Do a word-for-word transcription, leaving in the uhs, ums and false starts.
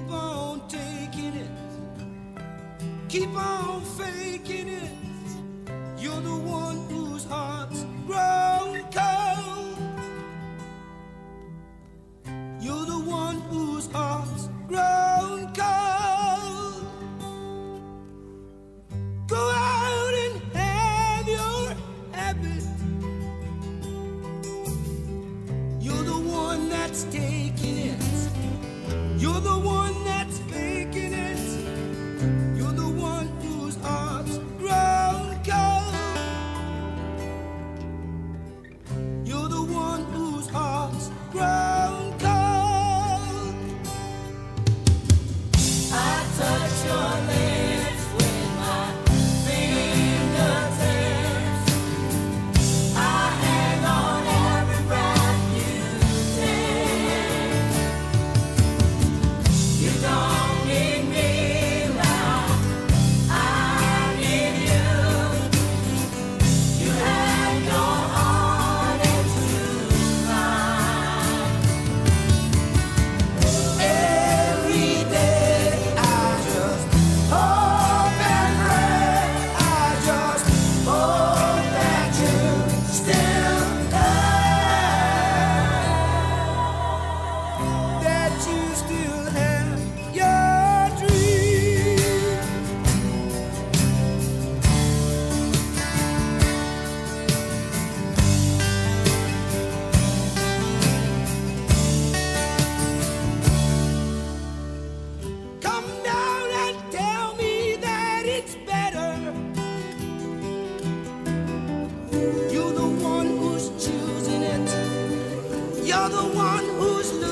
on taking it, keep on faking it. You're the one whose heart's grown cold. You're the one whose heart's grown cold. Go out and have your habit. You're the one that's taking it. You're the one that's faking it. You're the one whose heart's grown cold. You're the one whose heart's grown cold. I touch your lips with my fingertips. I hang on every breath you take. You don't need me now, I need you. You have your heart into mine. Every day I just hope and pray. I just hope that you still have, that you still have your dream. Come down and tell me that it's better. You're the one who's choosing it. You're the one who's